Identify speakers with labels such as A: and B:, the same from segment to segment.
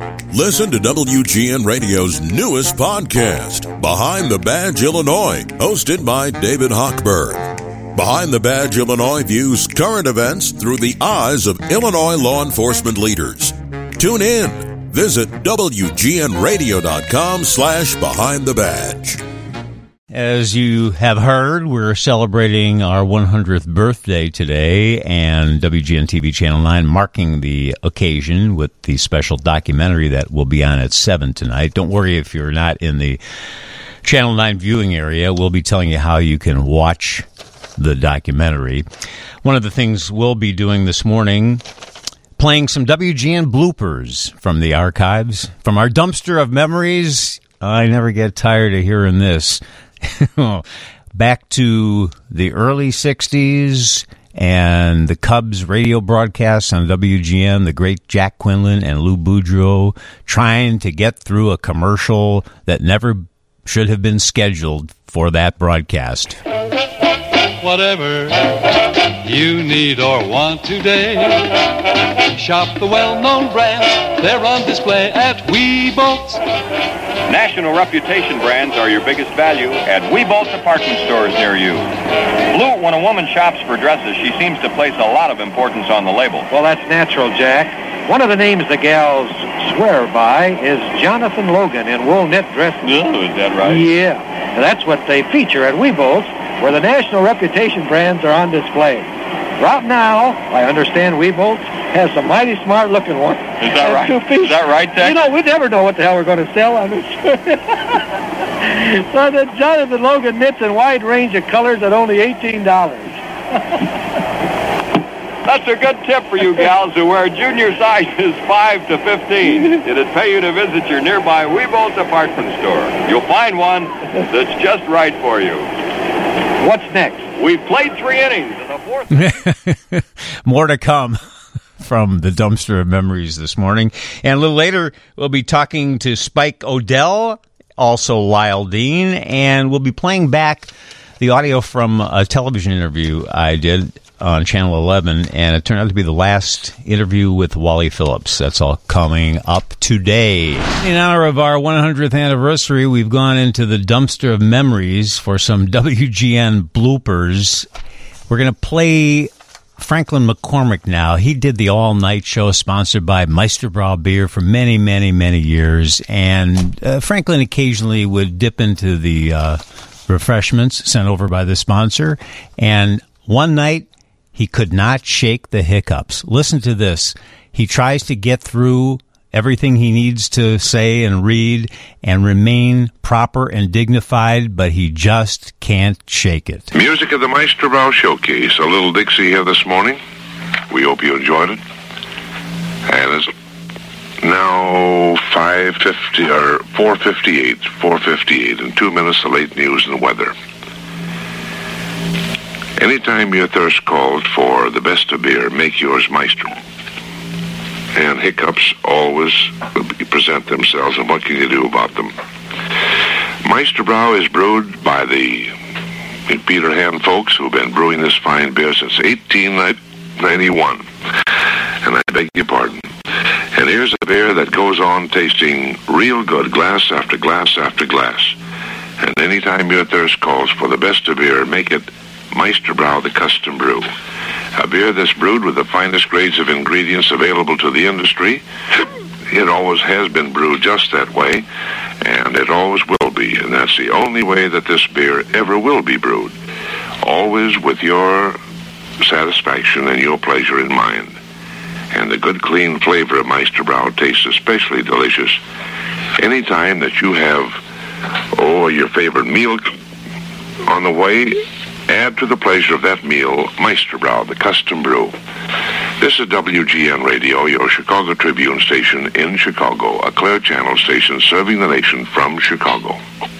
A: Listen to WGN Radio's newest podcast, Behind the Badge Illinois, hosted by David Hochberg. Behind the Badge Illinois views current events through the eyes of Illinois law enforcement leaders. Tune in. Visit WGNRadio.com/Behind the Badge.
B: As you have heard, we're celebrating our 100th birthday today, and WGN TV Channel 9 marking the occasion with the special documentary that will be on at 7 tonight. Don't worry if you're not in the Channel 9 viewing area. We'll be telling you how you can watch the documentary. One of the things we'll be doing this morning, playing some WGN bloopers from the archives, from our dumpster of memories. I never get tired of hearing this. Back to the early 60s and the Cubs radio broadcasts on WGN, the great Jack Quinlan and Lou Boudreau trying to get through a commercial that never should have been scheduled for that broadcast.
C: Whatever you need or want today, shop the well-known brands. They're on display at Weebolt.
D: National reputation brands are your biggest value at Weebolt department stores near you. Blue, when a woman shops for dresses, she seems to place a lot of importance on the label.
E: Well, that's natural, Jack. One of the names the gals swear by is Jonathan Logan in wool knit dresses.
D: Oh, is that right?
E: Yeah. And that's what they feature at Weebolt, where the national reputation brands are on display. Right now, I understand Weebolt has some mighty smart-looking ones.
D: Is that right? Is that right, Tex?
E: You know, we never know what the hell we're going to sell on this. So the Jonathan Logan knits in a wide range of colors at only $18.
D: That's a good tip for you gals who wear junior sizes 5 to 15. It'd pay you to visit your nearby Weebolt department store. You'll find one that's just right for you.
E: What's next?
D: We've played 3 innings in the 4th.
B: More to come from the dumpster of memories this morning. And a little later, we'll be talking to Spike O'Dell, also Lyle Dean, and we'll be playing back the audio from a television interview I did on Channel 11, and it turned out to be the last interview with Wally Phillips. That's all coming up today. In honor of our 100th anniversary, we've gone into the dumpster of memories for some WGN bloopers. We're going to play Franklin McCormick now. He did the all-night show sponsored by Meisterbrau beer for many, many, many years, and Franklin occasionally would dip into the refreshments sent over by the sponsor, and one night he could not shake the hiccups. Listen to this. He tries to get through everything he needs to say and read and remain proper and dignified, but he just can't shake it.
F: Music of the Meisterbrau Showcase. A little Dixie here this morning. We hope you enjoyed it. And it's now 5:50 or 4:58, and 2 minutes of late news and weather. Anytime your thirst calls for the best of beer, make yours Meister. And hiccups always present themselves, and what can you do about them? Meisterbrau is brewed by the Peter Hand folks who've been brewing this fine beer since 1891. And I beg your pardon. And here's a beer that goes on tasting real good, glass after glass after glass. And anytime your thirst calls for the best of beer, make it Meisterbrau, the custom brew. A beer that's brewed with the finest grades of ingredients available to the industry. It always has been brewed just that way, and it always will be. And that's the only way that this beer ever will be brewed. Always with your satisfaction and your pleasure in mind. And the good, clean flavor of Meisterbrau tastes especially delicious anytime that you have, your favorite meal on the way. Add to the pleasure of that meal Meisterbrau, the custom brew. This is WGN Radio, your Chicago Tribune station in Chicago, a Clear Channel station serving the nation from Chicago.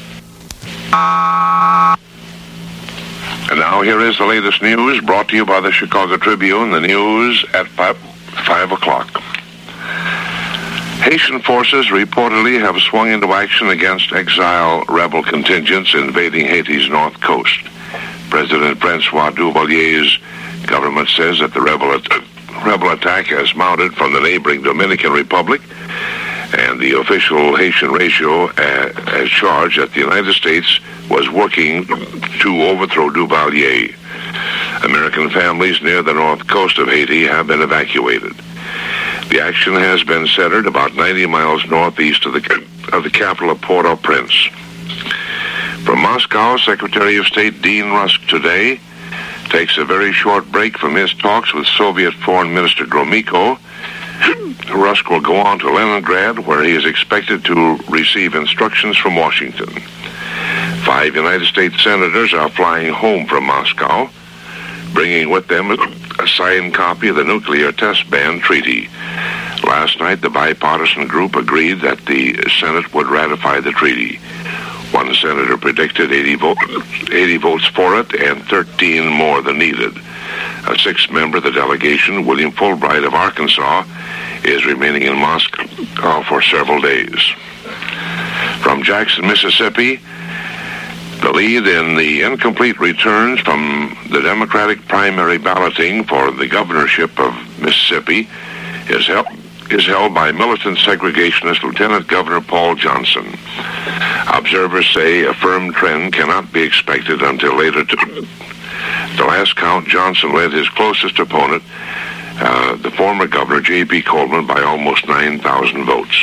F: And now here is the latest news brought to you by the Chicago Tribune, the news at 5 o'clock. Haitian forces reportedly have swung into action against exile rebel contingents invading Haiti's north coast. President Francois Duvalier's government says that the rebel attack has mounted from the neighboring Dominican Republic And the official Haitian ratio has charged that the United States was working to overthrow Duvalier. American families near the north coast of Haiti have been evacuated. The action has been centered about 90 miles northeast of the capital of Port-au-Prince. From Moscow, Secretary of State Dean Rusk today takes a very short break from his talks with Soviet Foreign Minister Gromyko. Rusk will go on to Leningrad, where he is expected to receive instructions from Washington. 5 United States senators are flying home from Moscow, bringing with them a signed copy of the Nuclear Test Ban Treaty. Last night, the bipartisan group agreed that the Senate would ratify the treaty. One senator predicted 80 votes for it and 13 more than needed. A 6th member of the delegation, William Fulbright of Arkansas, is remaining in Moscow for several days. From Jackson, Mississippi, the lead in the incomplete returns from the Democratic primary balloting for the governorship of Mississippi is held by militant segregationist Lieutenant Governor Paul Johnson. Observers say a firm trend cannot be expected until later. The last count, Johnson led his closest opponent, the former governor J.B. Coleman, by almost 9,000 votes.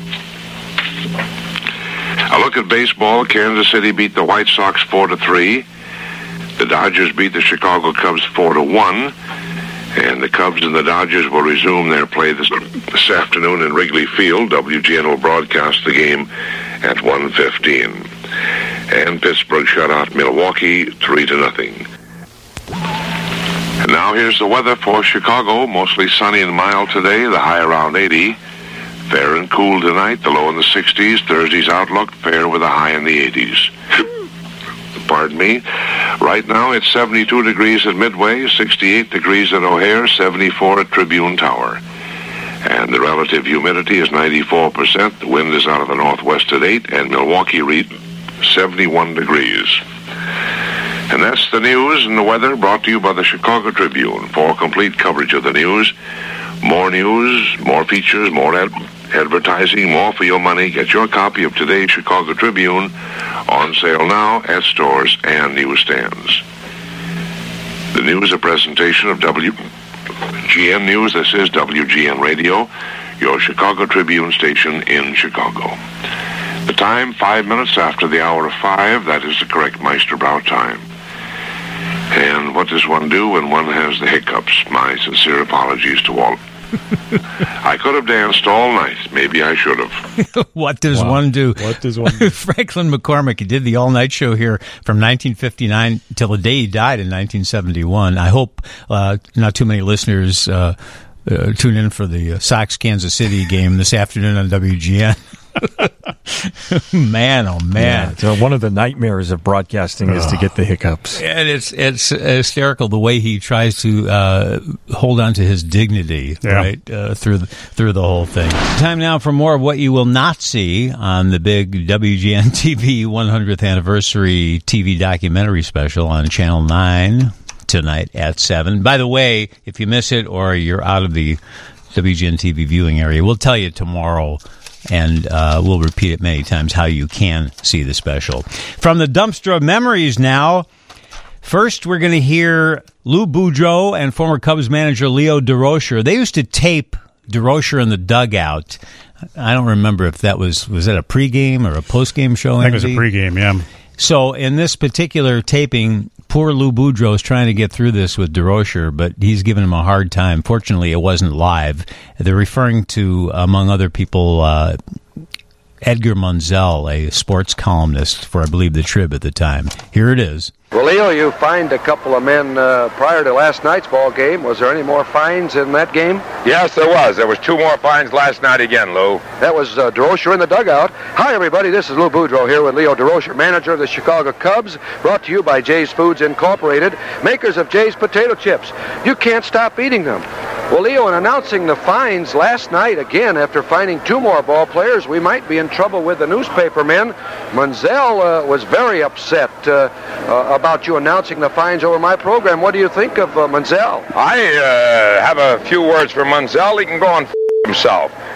F: A look at baseball. Kansas City beat the White Sox 4-3. The Dodgers beat the Chicago Cubs 4-1. And the Cubs and the Dodgers will resume their play this afternoon in Wrigley Field. WGN will broadcast the game at 1:15. And Pittsburgh shut out Milwaukee 3-0. And now here's the weather for Chicago. Mostly sunny and mild today, the high around 80. Fair and cool tonight, the low in the 60s. Thursday's outlook, fair with a high in the 80s. Pardon me. Right now it's 72 degrees at Midway, 68 degrees at O'Hare, 74 at Tribune Tower. And the relative humidity is 94%. The wind is out of the northwest at 8, and Milwaukee read 71 degrees. And that's the news and the weather brought to you by the Chicago Tribune. For complete coverage of the news, more features, more advertising, more for your money. Get your copy of today's Chicago Tribune on sale now at stores and newsstands. The news, a presentation of WGN News. This is WGN Radio, your Chicago Tribune station in Chicago. The time, 5 minutes after the hour of 5. That is the correct Meisterbrow time. And what does one do when one has the hiccups? My sincere apologies to all. I could have danced all night. Maybe I should have.
B: What does one do?
G: What does one do?
B: Franklin McCormick, he did the all-night show here from 1959 till the day he died in 1971. I hope not too many listeners tune in for the Sox-Kansas City game this afternoon on WGN. Man, oh man!
G: Yeah, so one of the nightmares of broadcasting is to get the hiccups,
B: and it's hysterical the way he tries to hold on to his dignity, right, through the whole thing. Time now for more of what you will not see on the big WGN TV 100th anniversary TV documentary special on Channel 9 tonight at 7. By the way, if you miss it or you're out of the WGN TV viewing area, we'll tell you tomorrow. And we'll repeat it many times how you can see the special. From the dumpster of memories now, first we're going to hear Lou Boudreau and former Cubs manager Leo Durocher. They used to tape Durocher in the dugout. I don't remember if that was that a pregame or a postgame show?
H: I think it was a pregame, yeah.
B: So in this particular taping, poor Lou Boudreau is trying to get through this with Durocher, but he's giving him a hard time. Fortunately, it wasn't live. They're referring to, among other people, Edgar Munzel, a sports columnist for, I believe, the Trib at the time. Here it is.
E: Well, Leo, you fined a couple of men prior to last night's ball game. Was there any more fines in that game?
I: Yes, there was. There was 2 more fines last night again, Lou.
E: That was Durocher in the dugout. Hi, everybody. This is Lou Boudreau here with Leo Durocher, manager of the Chicago Cubs, brought to you by Jay's Foods Incorporated, makers of Jay's potato chips. You can't stop eating them. Well, Leo, in announcing the fines last night, again, after fining 2 more ball players, we might be in trouble with the newspaper men. Munzel was very upset about you announcing the fines over my program. What do you think of Munzel?
I: I have a few words for Munzel. He can go and himself.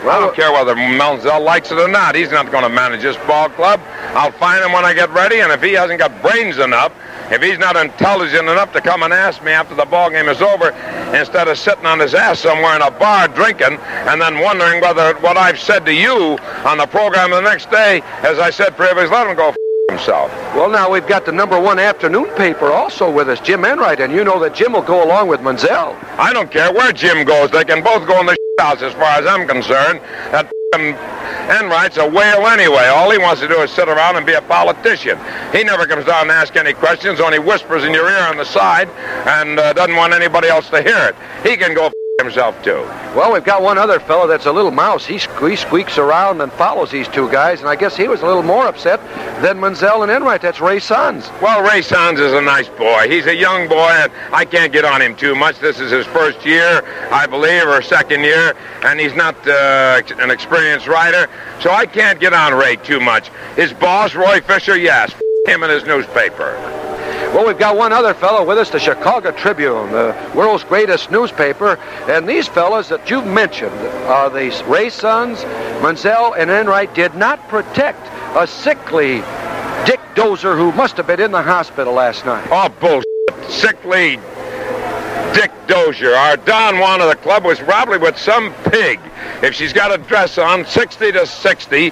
I: I don't care whether Menzel likes it or not. He's not going to manage this ball club. I'll find him when I get ready, and if he hasn't got brains enough, if he's not intelligent enough to come and ask me after the ball game is over, instead of sitting on his ass somewhere in a bar drinking and then wondering whether what I've said to you on the program the next day, as I said previously, let him go himself.
E: Well, now we've got the #1 afternoon paper also with us, Jim Enright, and you know that Jim will go along with Menzel.
I: I don't care where Jim goes. They can both go in the house as far as I'm concerned. That Enright's a whale anyway. All he wants to do is sit around and be a politician. He never comes down and asks any questions, only whispers in your ear on the side and doesn't want anybody else to hear it. He can go himself too.
E: Well, we've got one other fellow that's a little mouse. He squeaks around and follows these two guys, and I guess he was a little more upset than Menzel and Enright. That's Ray Sons.
I: Well, Ray Sons is a nice boy. He's a young boy, and I can't get on him too much. This is his first year, I believe, or second year, and he's not an experienced rider, so I can't get on Ray too much. His boss, Roy Fisher, yes, him and his newspaper.
E: Well, we've got one other fellow with us, the Chicago Tribune, the world's greatest newspaper. And these fellows that you've mentioned, the Ray Sons, Menzel, and Enright, did not protect a sickly Dick Dozier who must have been in the hospital last night.
I: Oh, bullshit. Sickly Dick Dozier. Our Don Juan of the club was probably with some pig. If she's got a dress on, 60 to 60,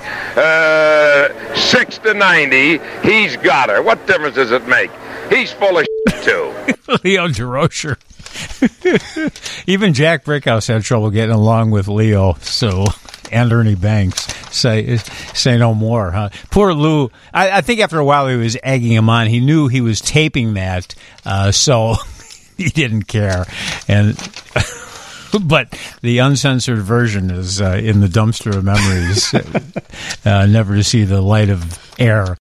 I: 6 to 90, he's got her. What difference does it make? He's full of shit, too.
B: Leo DeRocher. Even Jack Brickhouse had trouble getting along with Leo, so, and Ernie Banks. Say no more, huh? Poor Lou. I think after a while he was egging him on. He knew he was taping that, so he didn't care. But the uncensored version is in the dumpster of memories, never to see the light of air.